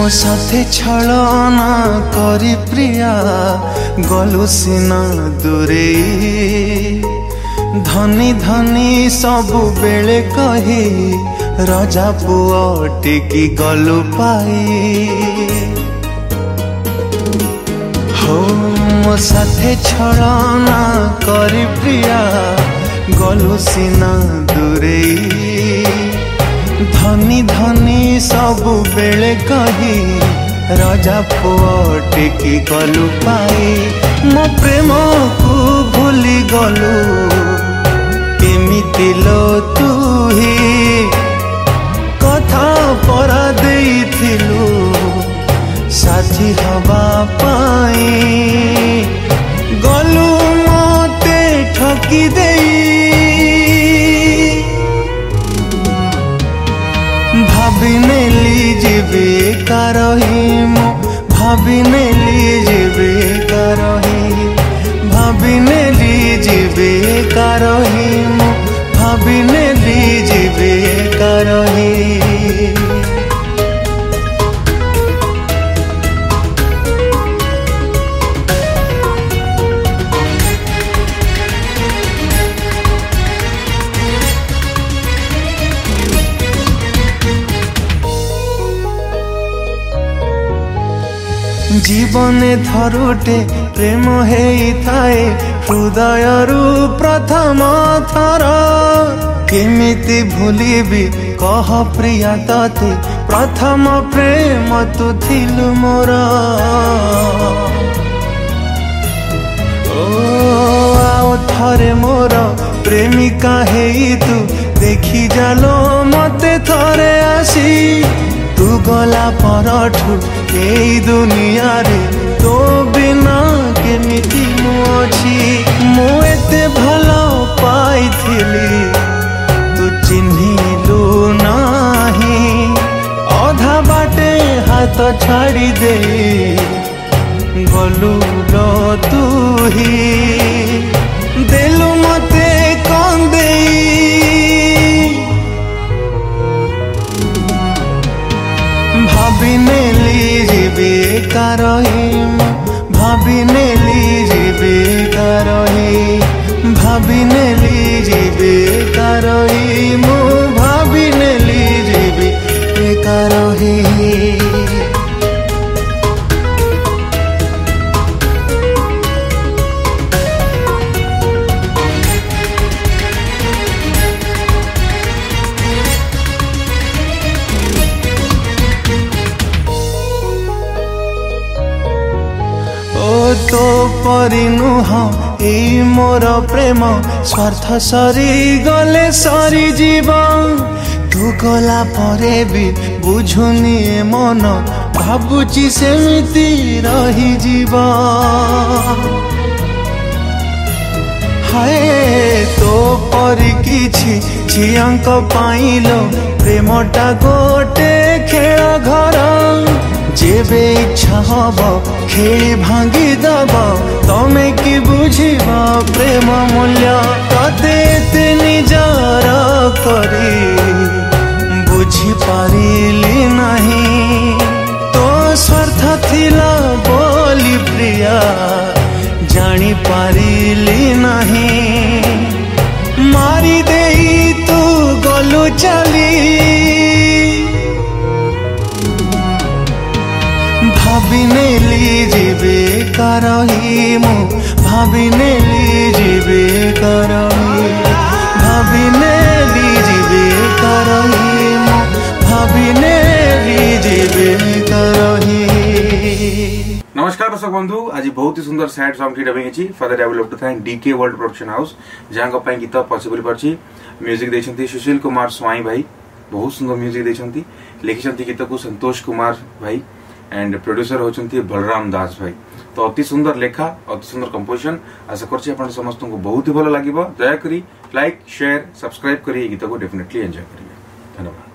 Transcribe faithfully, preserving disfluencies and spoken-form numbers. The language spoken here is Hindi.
मो साथे छलना करी प्रिया गलु सिना दूरे धनी धनी सबु बेले कही रजा पुआ टिकी गलु पाई हो मो साथे छलना करी प्रिया गलु सिना दूरे धनी धनी सबु बेले कही रजा पुआ टिकी गलु पाई मो प्रेम को भूली गलु केमिति लो तू ही कथा परा देइथिलु साथी हवा पाई गलु मते ठकी देई भाबिने लीजिबे करही मो भाबिने लीजिबे करही भाबिने लीजिबे करही मो भाबिने लीजिबे करही जीवने थरुटे प्रेम हेई थाए हृदय रु प्रथम थर केमिति भूलिबी कह प्रिया तते प्रथम प्रेम तू थिलु मोर ओ आओ थरे मोर प्रेमिका हेई तू देखी जालो मते थरे आसी तू गला परठू एई दुनिया रे तो बिना केमिति मु अछि मु एते भलो पाइथिली तू चिन्हिलु नाही अधा बाटे हाथ छाड़ी दे गलु लो तू ही देलु मते कंदे भाबिने लीजिबे करही भाबिने लीजिबे करही भाबिने लीजिबे करही मो भाबिने लीजिबे करही तो परी नुह एई मोर प्रेम स्वार्थ सरी गले सरी जीवन तू गला परे भी बुझुनी मन भाबुची सेमिति रही जीवन हाय तो परी किछि झियांक पाइलो प्रेमटा गोटे खेल घर जेबे इच्छा हब खेली भांगी दब तमे कि बुझिबा प्रेम मूल्य तते निजार करी बुझी पारिली नहीं तो स्वार्थ थिला बोली प्रिया जानी पारिली नहीं मारी देई तू गलु चली भाबिने लीजिबे करही मो भाबिने लीजिबे करही भाबिने लीजिबे करही मो भाबिने लीजिबे करही। नमस्कार दर्शक बंधु आज बहुत ही सुंदर सैड सॉन्ग की डबिंग अछि for that I will love to thank DK world production house जहां पई गीत पॉसिबल परछि म्यूजिक देछंती सुशील कुमार स्वाई भाई बहुत सुंदर म्यूजिक देछंती लिखिसंती गीत को संतोष कुमार भाई एंड प्रोड्यूसर होचंती बलराम दास भाई तो अति सुंदर लेखा अति सुंदर कंपोजिशन आशा करछि आपण समस्त को बहुत ही भलो लागिबो दया करी लाइक शेयर सब्सक्राइब करी गीत को डेफिनेटली एंजॉय करिए धन्यवाद।